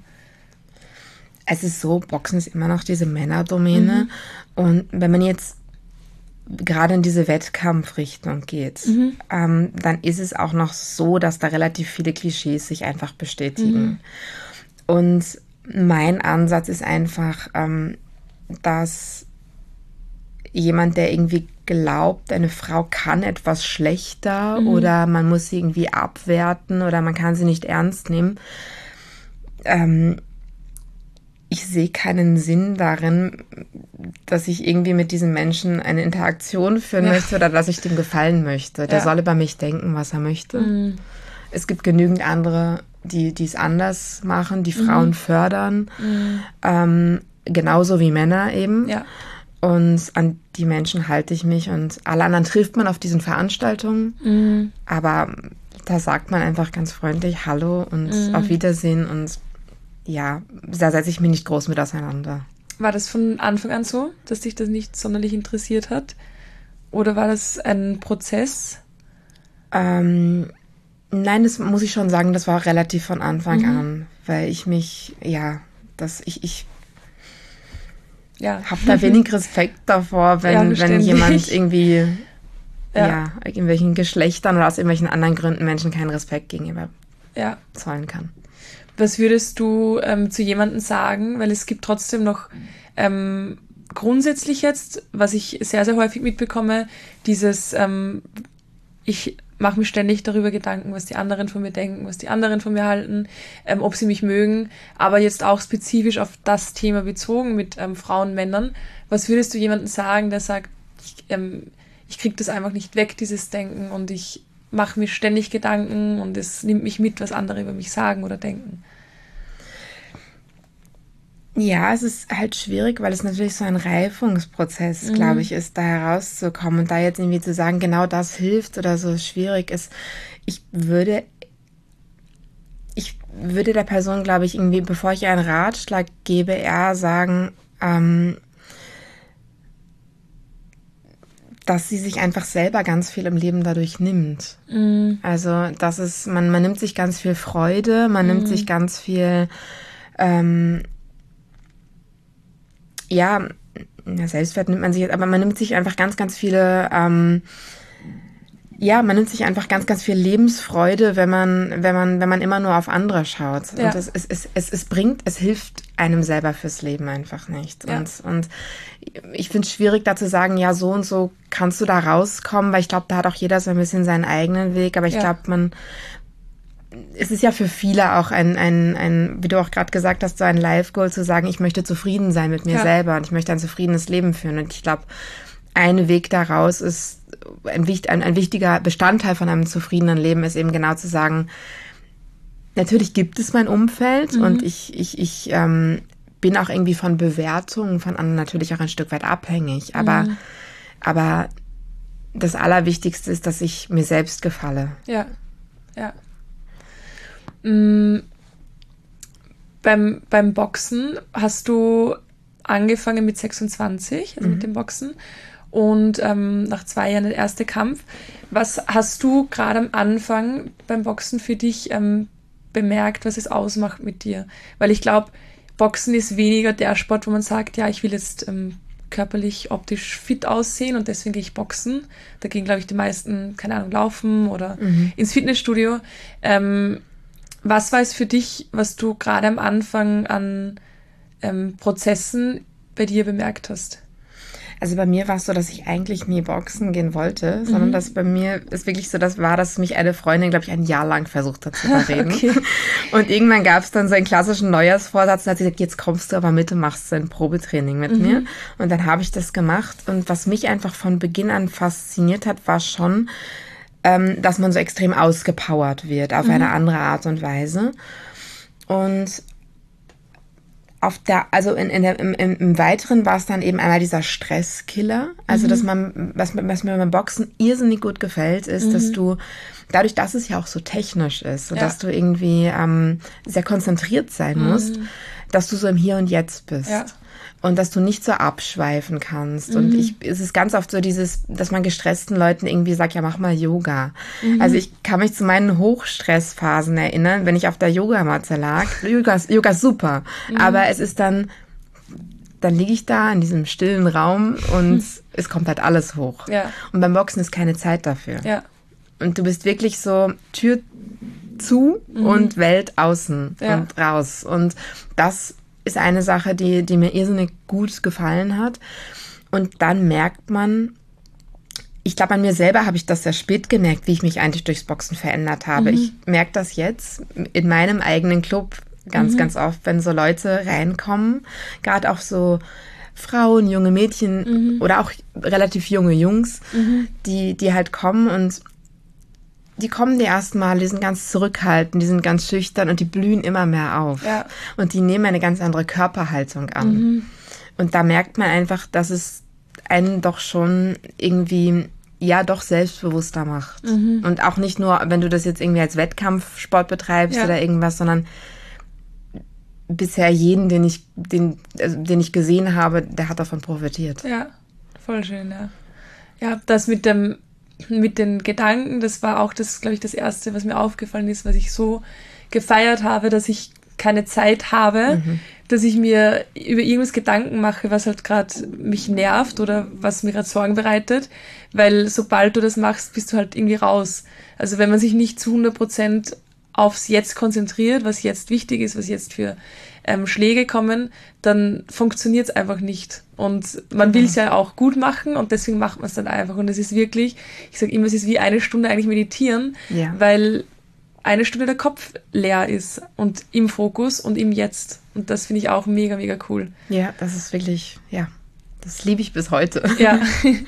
Es ist so, Boxen ist immer noch diese Männerdomäne. Mhm. Und wenn man jetzt gerade in diese Wettkampfrichtung geht, mhm. ähm, dann ist es auch noch so, dass da relativ viele Klischees sich einfach bestätigen. Mhm. Und mein Ansatz ist einfach, ähm, dass jemand, der irgendwie glaubt, eine Frau kann etwas schlechter mhm. oder man muss sie irgendwie abwerten oder man kann sie nicht ernst nehmen, ähm, ich sehe keinen Sinn darin, dass ich irgendwie mit diesem Menschen eine Interaktion führen ja. möchte oder dass ich dem gefallen möchte. Der ja. soll über mich denken, was er möchte. Mhm. Es gibt genügend andere, die es anders machen, die Frauen mhm. fördern. Mhm. Ähm, genauso wie Männer eben. Ja. Und an die Menschen halte ich mich. Und alle anderen trifft man auf diesen Veranstaltungen. Mhm. Aber da sagt man einfach ganz freundlich Hallo und mhm. auf Wiedersehen und ja, da setze ich mich nicht groß mit auseinander. War das von Anfang an so, dass dich das nicht sonderlich interessiert hat? Oder war das ein Prozess? Ähm, nein, das muss ich schon sagen, das war relativ von Anfang mhm. an, weil ich mich, ja, dass ich, ich ja. habe da wenig Respekt davor, wenn, ja, wenn jemand irgendwie, ja. ja, irgendwelchen Geschlechtern oder aus irgendwelchen anderen Gründen Menschen keinen Respekt gegenüber ja. zollen kann. Was würdest du ähm, zu jemandem sagen? Weil es gibt trotzdem noch ähm, grundsätzlich jetzt, was ich sehr, sehr häufig mitbekomme, dieses, ähm, ich mache mir ständig darüber Gedanken, was die anderen von mir denken, was die anderen von mir halten, ähm, ob sie mich mögen, aber jetzt auch spezifisch auf das Thema bezogen mit ähm, Frauen, Männern. Was würdest du jemandem sagen, der sagt, ich, ähm, ich kriege das einfach nicht weg, dieses Denken, und ich mache mir ständig Gedanken und es nimmt mich mit, was andere über mich sagen oder denken? Ja, es ist halt schwierig, weil es natürlich so ein Reifungsprozess, mhm. glaube ich, ist, da herauszukommen und da jetzt irgendwie zu sagen, genau das hilft oder so schwierig ist. Ich würde, ich würde der Person, glaube ich, irgendwie, bevor ich ihr einen Ratschlag gebe, eher sagen, ähm, dass sie sich einfach selber ganz viel im Leben dadurch nimmt. Mhm. Also, das ist, man, man nimmt sich ganz viel Freude, man mhm. nimmt sich ganz viel, ähm, ja, Selbstwert nimmt man sich, aber man nimmt sich einfach ganz, ganz viele, ähm, ja, man nimmt sich einfach ganz, ganz viel Lebensfreude, wenn man, wenn man, wenn man immer nur auf andere schaut. Ja. Und es, es, es, es, es bringt, es hilft einem selber fürs Leben einfach nicht. Ja. Und, und ich finde es schwierig, da zu sagen, ja, so und so kannst du da rauskommen, weil ich glaube, da hat auch jeder so ein bisschen seinen eigenen Weg. Aber ich ja. glaube, man, es ist ja für viele auch ein, ein, ein, wie du auch gerade gesagt hast, so ein Life-Goal zu sagen, ich möchte zufrieden sein mit mir ja. selber und ich möchte ein zufriedenes Leben führen. Und ich glaube, ein Weg daraus ist, ein, ein, ein wichtiger Bestandteil von einem zufriedenen Leben ist eben genau zu sagen, natürlich gibt es mein Umfeld mhm. und ich, ich, ich ähm, bin auch irgendwie von Bewertungen von anderen natürlich auch ein Stück weit abhängig. Aber, mhm. aber das Allerwichtigste ist, dass ich mir selbst gefalle. Ja, ja. Mhm. Beim, beim Boxen hast du angefangen mit sechsundzwanzig, also mhm. mit dem Boxen, und ähm, nach zwei Jahren der erste Kampf. Was hast du gerade am Anfang beim Boxen für dich ähm, bemerkt, was es ausmacht mit dir? Weil ich glaube, Boxen ist weniger der Sport, wo man sagt, ja, ich will jetzt ähm, körperlich, optisch fit aussehen und deswegen gehe ich boxen. Da gehen, glaube ich, die meisten, keine Ahnung, laufen oder mhm. ins Fitnessstudio. Ähm, was war es für dich, was du gerade am Anfang an ähm, Prozessen bei dir bemerkt hast? Also bei mir war es so, dass ich eigentlich nie boxen gehen wollte, mhm. sondern dass bei mir es wirklich so das war, dass mich eine Freundin, glaube ich, ein Jahr lang versucht hat zu überreden. Okay. Und irgendwann gab es dann so einen klassischen Neujahrsvorsatz und hat sie gesagt, jetzt kommst du aber mit und machst so ein Probetraining mit mhm. mir. Und dann habe ich das gemacht. Und was mich einfach von Beginn an fasziniert hat, war schon, ähm, dass man so extrem ausgepowert wird auf mhm. eine andere Art und Weise. Und auf der, also in, in der, im, im Weiteren war es dann eben einmal dieser Stresskiller. Also, mhm. dass man, was, was mir beim Boxen irrsinnig gut gefällt, ist, mhm. dass du, dadurch, dass es ja auch so technisch ist und ja. dass du irgendwie ähm, sehr konzentriert sein mhm. musst, dass du so im Hier und Jetzt bist. Ja. Und dass du nicht so abschweifen kannst. Mhm. Und ich, es ist ganz oft so dieses, dass man gestressten Leuten irgendwie sagt, ja, mach mal Yoga. Mhm. Also ich kann mich zu meinen Hochstressphasen erinnern, wenn ich auf der Yogamatte lag. Yoga, Yoga ist super. Mhm. Aber es ist dann, dann liege ich da in diesem stillen Raum und mhm. es kommt halt alles hoch. Ja. Und beim Boxen ist keine Zeit dafür. Ja. Und du bist wirklich so Tür zu mhm. und Welt außen ja. und raus. Und das ist eine Sache, die, die mir irrsinnig gut gefallen hat. Und dann merkt man, ich glaube, an mir selber habe ich das sehr spät gemerkt, wie ich mich eigentlich durchs Boxen verändert habe. Mhm. Ich merke das jetzt in meinem eigenen Club ganz, mhm. ganz oft, wenn so Leute reinkommen, gerade auch so Frauen, junge Mädchen mhm. oder auch relativ junge Jungs, mhm. die, die halt kommen und die kommen die ersten Mal, die sind ganz zurückhaltend, die sind ganz schüchtern und die blühen immer mehr auf. Ja. Und die nehmen eine ganz andere Körperhaltung an. Mhm. Und da merkt man einfach, dass es einen doch schon irgendwie, ja, doch selbstbewusster macht. Mhm. Und auch nicht nur, wenn du das jetzt irgendwie als Wettkampfsport betreibst ja. oder irgendwas, sondern bisher jeden, den ich, den, also den ich gesehen habe, der hat davon profitiert. Ja, voll schön, ja. Ja, das mit dem Mit den Gedanken, das war auch das, glaube ich, das Erste, was mir aufgefallen ist, was ich so gefeiert habe, dass ich keine Zeit habe, mhm. dass ich mir über irgendwas Gedanken mache, was halt gerade mich nervt oder was mir gerade Sorgen bereitet, weil sobald du das machst, bist du halt irgendwie raus. Also wenn man sich nicht zu hundert Prozent aufs Jetzt konzentriert, was jetzt wichtig ist, was jetzt für ähm, Schläge kommen, dann funktioniert es einfach nicht. Und man will es ja auch gut machen und deswegen macht man es dann einfach. Und es ist wirklich, ich sage immer, es ist wie eine Stunde eigentlich meditieren, ja. weil eine Stunde der Kopf leer ist und im Fokus und im Jetzt. Und das finde ich auch mega, mega cool. Ja, das ist wirklich, ja, das liebe ich bis heute. Ja.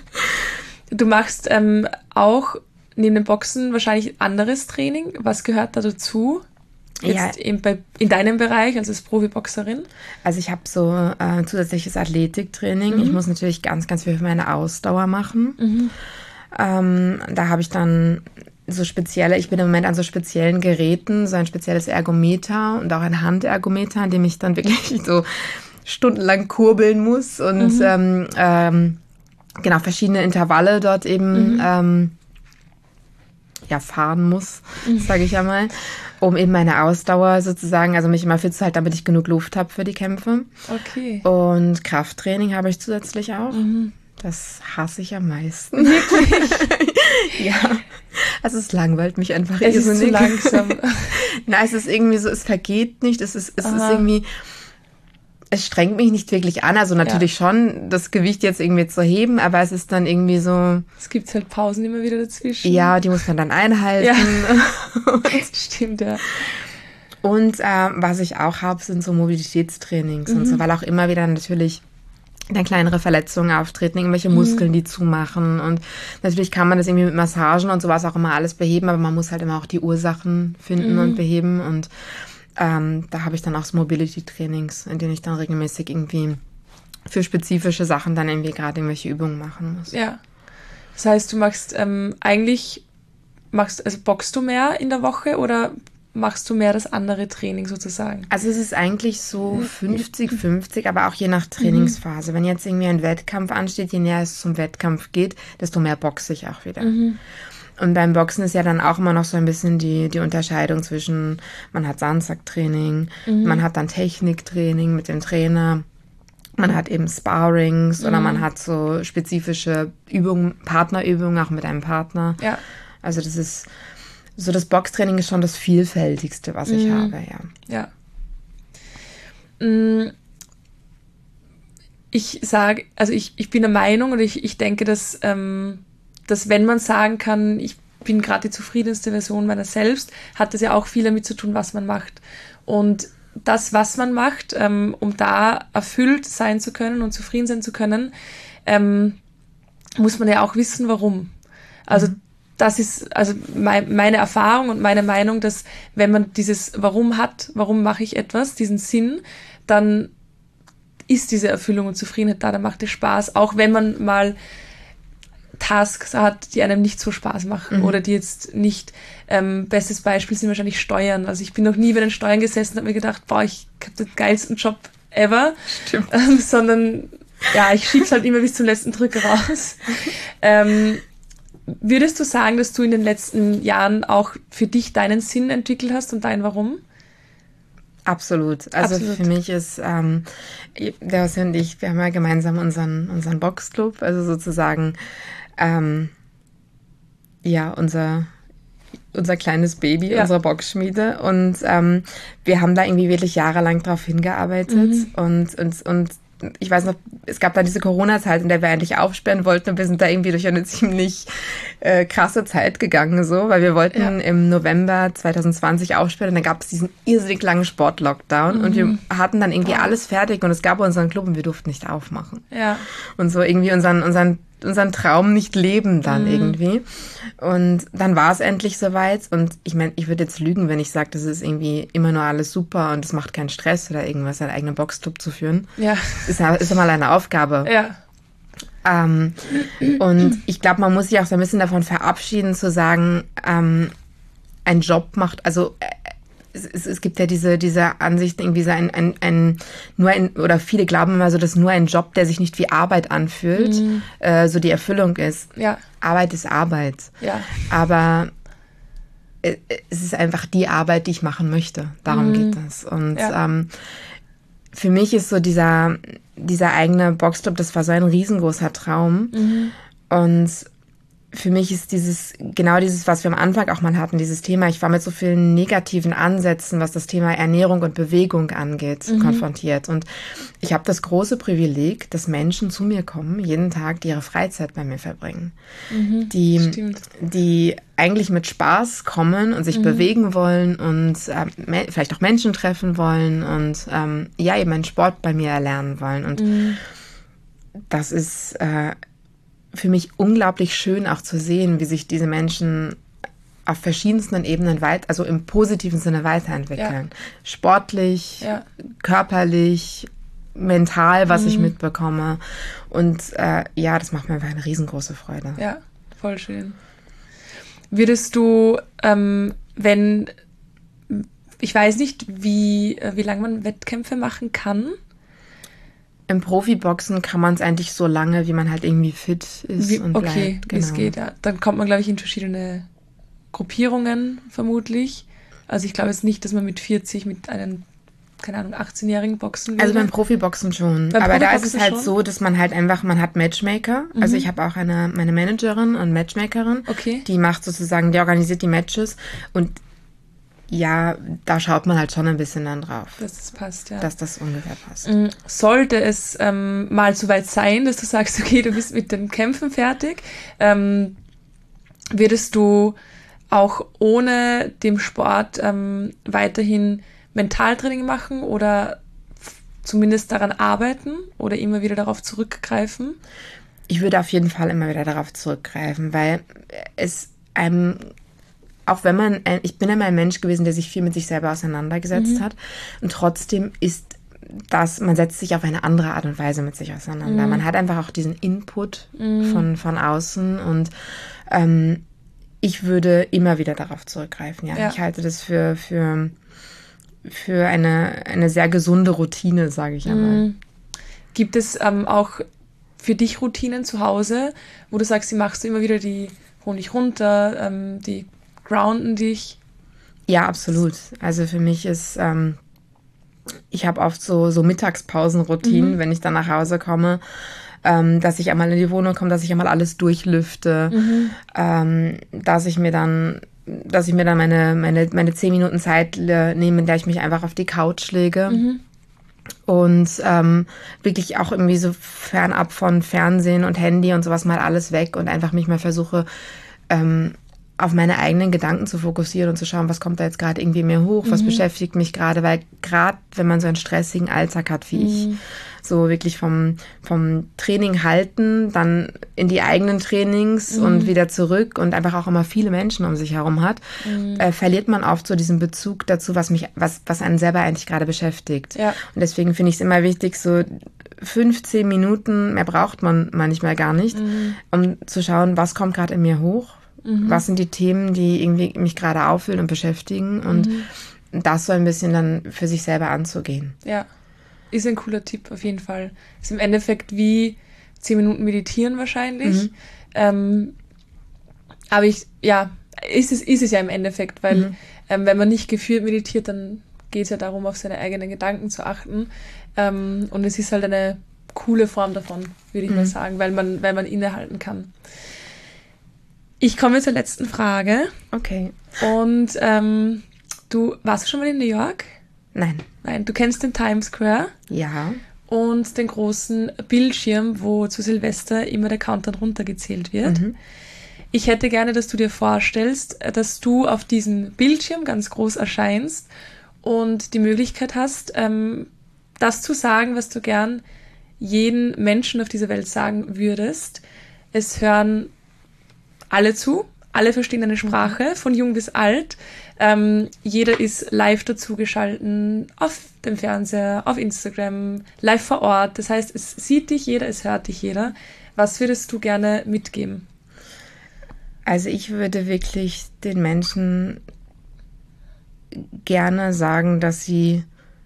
Du machst ähm, auch neben dem Boxen wahrscheinlich anderes Training. Was gehört da dazu? Jetzt ja. in, bei, in deinem Bereich, also als Profiboxerin? Also ich habe so äh, zusätzliches Athletiktraining. Mhm. Ich muss natürlich ganz, ganz viel für meine Ausdauer machen. Mhm. Ähm, da habe ich dann so spezielle, ich bin im Moment an so speziellen Geräten, so ein spezielles Ergometer und auch ein Handergometer, an dem ich dann wirklich so stundenlang kurbeln muss und mhm. ähm, ähm, genau verschiedene Intervalle dort eben mhm. ähm, ja, fahren muss, mhm. sage ich ja mal, um eben meine Ausdauer sozusagen, also mich immer fit zu halten, damit ich genug Luft habe für die Kämpfe. Okay. Und Krafttraining habe ich zusätzlich auch. Mhm. Das hasse ich am meisten. Wirklich? Ja. Also es langweilt mich einfach. Es ist zu langsam. Nein, es ist irgendwie so, es vergeht nicht, es ist, es ist irgendwie, es strengt mich nicht wirklich an, also natürlich ja. schon, das Gewicht jetzt irgendwie zu heben, aber es ist dann irgendwie so... Es gibt halt Pausen immer wieder dazwischen. Ja, die muss man dann einhalten. Ja. Stimmt, ja. Und äh, was ich auch habe, sind so Mobilitätstrainings mhm. und so, weil auch immer wieder natürlich dann kleinere Verletzungen auftreten, irgendwelche Muskeln, mhm. die zumachen. Und natürlich kann man das irgendwie mit Massagen und sowas auch immer alles beheben, aber man muss halt immer auch die Ursachen finden mhm. und beheben. Und ähm, da habe ich dann auch so Mobility-Trainings, in denen ich dann regelmäßig irgendwie für spezifische Sachen dann irgendwie gerade irgendwelche Übungen machen muss. Ja, Das heißt, du machst ähm, eigentlich, machst, also boxst du mehr in der Woche oder machst du mehr das andere Training sozusagen? Also es ist eigentlich so fünfzig fünfzig, aber auch je nach Trainingsphase. Mhm. Wenn jetzt irgendwie ein Wettkampf ansteht, je näher es zum Wettkampf geht, desto mehr boxe ich auch wieder. Mhm. Und beim Boxen ist ja dann auch immer noch so ein bisschen die, die Unterscheidung zwischen, man hat Sandsacktraining, mhm. man hat dann Techniktraining mit dem Trainer, man hat eben Sparrings mhm. oder man hat so spezifische Übungen, Partnerübungen auch mit einem Partner. Ja. Also das ist, so das Boxtraining ist schon das Vielfältigste, was ich mhm. habe, ja. Ja. Ich sage, also ich, ich bin der Meinung und ich, ich denke, dass, ähm, dass wenn man sagen kann, ich bin gerade die zufriedenste Version meiner selbst, hat das ja auch viel damit zu tun, was man macht. Und das, was man macht, ähm, um da erfüllt sein zu können und zufrieden sein zu können, ähm, muss man ja auch wissen, warum. Also mhm. das ist also mein, meine Erfahrung und meine Meinung, dass wenn man dieses Warum hat, warum mache ich etwas, diesen Sinn, dann ist diese Erfüllung und Zufriedenheit da, dann macht es Spaß, auch wenn man mal Tasks hat, die einem nicht so Spaß machen mhm. oder die jetzt nicht, ähm, bestes Beispiel sind wahrscheinlich Steuern. Also ich bin noch nie bei den Steuern gesessen und habe mir gedacht, boah, ich habe den geilsten Job ever. Stimmt. Ähm, sondern, ja, ich schieb's halt immer bis zum letzten Drücker raus. ähm, würdest du sagen, dass du in den letzten Jahren auch für dich deinen Sinn entwickelt hast und dein Warum? Absolut. Also Absolut. Für mich ist, ähm, der Jossi und ich, wir haben ja gemeinsam unseren, unseren Boxclub, also sozusagen, ähm, ja, unser, unser kleines Baby, ja. unsere Boxschmiede. Und ähm, wir haben da irgendwie wirklich jahrelang drauf hingearbeitet. Mhm. Und, und, und ich weiß noch, es gab dann diese Corona-Zeit, in der wir eigentlich aufsperren wollten und wir sind da irgendwie durch eine ziemlich äh, krasse Zeit gegangen, so, weil wir wollten ja. im November zwanzig zwanzig aufsperren und dann gab es diesen irrsinnig langen Sport-Lockdown mhm. und wir hatten dann irgendwie wow. alles fertig und es gab unseren Club und wir durften nicht aufmachen. Ja. Und so irgendwie unseren, unseren unseren Traum nicht leben dann mhm. irgendwie. Und dann war es endlich soweit. Und ich meine, ich würde jetzt lügen, wenn ich sage, das ist irgendwie immer nur alles super und es macht keinen Stress oder irgendwas, einen eigenen Boxclub zu führen. Ja. Ist, ist mal eine Aufgabe. Ja. Ähm, und ich glaube, man muss sich auch so ein bisschen davon verabschieden, zu sagen, ähm, ein Job macht, also äh, Es, es, es gibt ja diese, diese Ansicht, irgendwie so ein, ein, ein, nur ein, oder viele glauben immer so, dass nur ein Job, der sich nicht wie Arbeit anfühlt, mhm. äh, so die Erfüllung ist. Ja. Arbeit ist Arbeit. Ja. Aber äh, es ist einfach die Arbeit, die ich machen möchte. Darum mhm. geht es. Und ja. ähm, für mich ist so dieser, dieser eigene Boxclub, das war so ein riesengroßer Traum. Mhm. Und für mich ist dieses, genau dieses, was wir am Anfang auch mal hatten, dieses Thema, ich war mit so vielen negativen Ansätzen, was das Thema Ernährung und Bewegung angeht, mhm. konfrontiert. Und ich habe das große Privileg, dass Menschen zu mir kommen, jeden Tag, die ihre Freizeit bei mir verbringen. Mhm. Die, die eigentlich mit Spaß kommen und sich mhm. bewegen wollen und äh, me- vielleicht auch Menschen treffen wollen und ähm, ja, eben einen Sport bei mir erlernen wollen. Und mhm. das ist äh, für mich unglaublich schön auch zu sehen, wie sich diese Menschen auf verschiedensten Ebenen weit, also im positiven Sinne weiterentwickeln. Ja. Sportlich, ja. körperlich, mental, was mhm. ich mitbekomme. Und äh, ja, das macht mir einfach eine riesengroße Freude. Ja, voll schön. Würdest du, ähm, wenn, ich weiß nicht, wie, wie lange man Wettkämpfe machen kann, im Profiboxen kann man es eigentlich so lange, wie man halt irgendwie fit ist wie, und okay, bleibt. Genau. Wie es geht, ja. Dann kommt man, glaube ich, in verschiedene Gruppierungen vermutlich. Also ich glaube jetzt nicht, dass man mit vierzig mit einem, keine Ahnung, achtzehnjährigen boxen würde. Also beim Profiboxen schon. Beim Aber Profiboxen da ist es halt schon? so, dass man halt einfach, man hat Matchmaker. Mhm. Also ich habe auch eine meine Managerin und Matchmakerin. Okay. Die macht sozusagen, die organisiert die Matches und ja, da schaut man halt schon ein bisschen dann drauf. Dass das passt, ja. Dass das ungefähr passt. Sollte es ähm, mal so weit sein, dass du sagst, okay, du bist mit den Kämpfen fertig, ähm, würdest du auch ohne dem Sport ähm, weiterhin Mentaltraining machen oder f- zumindest daran arbeiten oder immer wieder darauf zurückgreifen? Ich würde auf jeden Fall immer wieder darauf zurückgreifen, weil es einem... Auch wenn man, ich bin immer ein Mensch gewesen, der sich viel mit sich selber auseinandergesetzt mhm. hat. Und trotzdem ist dass man setzt sich auf eine andere Art und Weise mit sich auseinander. Mhm. Man hat einfach auch diesen Input mhm. von, von außen und ähm, ich würde immer wieder darauf zurückgreifen. Ja, ja. Ich halte das für, für, für eine, eine sehr gesunde Routine, sage ich einmal. Mhm. Gibt es ähm, auch für dich Routinen zu Hause, wo du sagst, die machst du immer wieder, die holen dich runter, ähm, die grounden dich? Ja, absolut. Also für mich ist, ähm, ich habe oft so, so Mittagspausenroutinen, mhm. wenn ich dann nach Hause komme, ähm, dass ich einmal in die Wohnung komme, dass ich einmal alles durchlüfte, mhm. ähm, dass ich mir dann, dass ich mir dann meine, meine, meine zehn Minuten Zeit nehme, in der ich mich einfach auf die Couch lege. Mhm. Und ähm, wirklich auch irgendwie so fernab von Fernsehen und Handy und sowas mal alles weg und einfach mich mal versuche, ähm, auf meine eigenen Gedanken zu fokussieren und zu schauen, was kommt da jetzt gerade irgendwie mir hoch, was mhm. beschäftigt mich gerade, weil gerade wenn man so einen stressigen Alltag hat wie mhm. ich, so wirklich vom, vom Training halten, dann in die eigenen Trainings mhm. und wieder zurück und einfach auch immer viele Menschen um sich herum hat, mhm. äh, verliert man oft so diesen Bezug dazu, was mich, was, was einen selber eigentlich gerade beschäftigt. Ja. Und deswegen finde ich es immer wichtig, so fünfzehn Minuten, mehr braucht man manchmal gar nicht, mhm. um zu schauen, was kommt gerade in mir hoch. Mhm. Was sind die Themen, die irgendwie mich gerade aufwühlen und beschäftigen und mhm. das so ein bisschen dann für sich selber anzugehen. Ja, ist ein cooler Tipp auf jeden Fall. Ist im Endeffekt wie zehn Minuten meditieren wahrscheinlich. Mhm. Ähm, aber ich, ja, ist es, ist es ja im Endeffekt, weil mhm. ähm, wenn man nicht geführt meditiert, dann geht es ja darum, auf seine eigenen Gedanken zu achten. Ähm, und es ist halt eine coole Form davon, würde ich mhm. mal sagen, weil man, weil man innehalten kann. Ich komme zur letzten Frage. Okay. Und ähm, du, warst du schon mal in New York? Nein. Nein, du kennst den Times Square? Ja. Und den großen Bildschirm, wo zu Silvester immer der Countdown runtergezählt wird. Mhm. Ich hätte gerne, dass du dir vorstellst, dass du auf diesem Bildschirm ganz groß erscheinst und die Möglichkeit hast, ähm, das zu sagen, was du gern jeden Menschen auf dieser Welt sagen würdest. Es hören alle zu, alle verstehen deine Sprache, von jung bis alt. Ähm, jeder ist live dazu geschalten, auf dem Fernseher, auf Instagram, live vor Ort. Das heißt, es sieht dich jeder, es hört dich jeder. Was würdest du gerne mitgeben? Also ich würde wirklich den Menschen gerne sagen, dass sie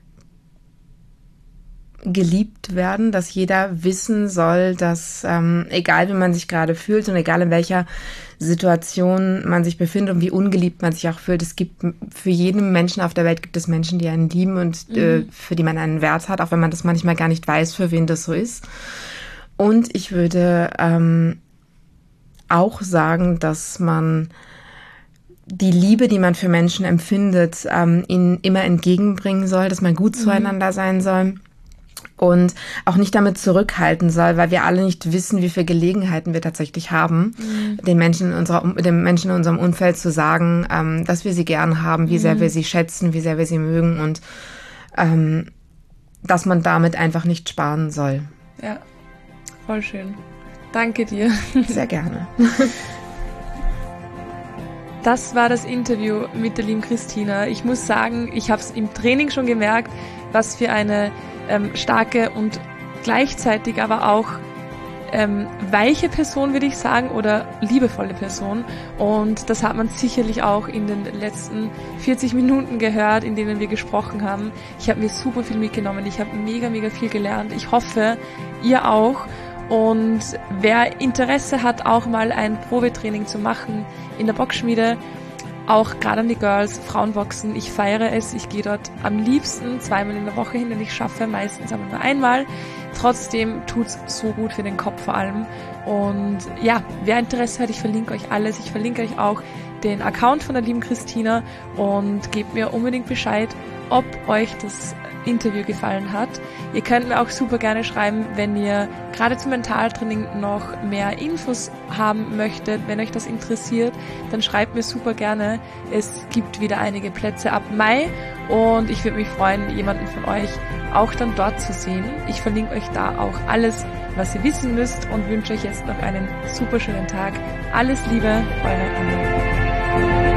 geliebt werden, dass jeder wissen soll, dass ähm, egal wie man sich gerade fühlt und egal in welcher Situation man sich befindet und wie ungeliebt man sich auch fühlt, es gibt für jeden Menschen auf der Welt gibt es Menschen, die einen lieben und mhm. äh, für die man einen Wert hat, auch wenn man das manchmal gar nicht weiß, für wen das so ist. Und ich würde ähm, auch sagen, dass man die Liebe, die man für Menschen empfindet, ähm, ihnen immer entgegenbringen soll, dass man gut mhm. zueinander sein soll. Und auch nicht damit zurückhalten soll, weil wir alle nicht wissen, wie viele Gelegenheiten wir tatsächlich haben, mhm. den Menschen in unserer, den Menschen in unserem Umfeld zu sagen, ähm, dass wir sie gern haben, wie mhm. sehr wir sie schätzen, wie sehr wir sie mögen und ähm, dass man damit einfach nicht sparen soll. Ja, voll schön. Danke dir. Sehr gerne. Das war das Interview mit der lieben Christina. Ich muss sagen, ich habe es im Training schon gemerkt, was für eine ähm, starke und gleichzeitig aber auch ähm, weiche Person, würde ich sagen, oder liebevolle Person. Und das hat man sicherlich auch in den letzten vierzig Minuten gehört, in denen wir gesprochen haben. Ich habe mir super viel mitgenommen. Ich habe mega, mega viel gelernt. Ich hoffe, ihr auch. Und wer Interesse hat, auch mal ein Probetraining zu machen in der Boxschmiede, auch gerade an die Girls, Frauenboxen, ich feiere es. Ich gehe dort am liebsten zweimal in der Woche hin, denn ich schaffe meistens aber nur einmal. Trotzdem tut's so gut für den Kopf vor allem. Und ja, wer Interesse hat, ich verlinke euch alles. Ich verlinke euch auch den Account von der lieben Christina und gebt mir unbedingt Bescheid, ob euch das Interview gefallen hat. Ihr könnt mir auch super gerne schreiben, wenn ihr gerade zum Mentaltraining noch mehr Infos haben möchtet, wenn euch das interessiert, dann schreibt mir super gerne. Es gibt wieder einige Plätze ab Mai und ich würde mich freuen, jemanden von euch auch dann dort zu sehen. Ich verlinke euch da auch alles, was ihr wissen müsst und wünsche euch jetzt noch einen super schönen Tag. Alles Liebe, eure Anna.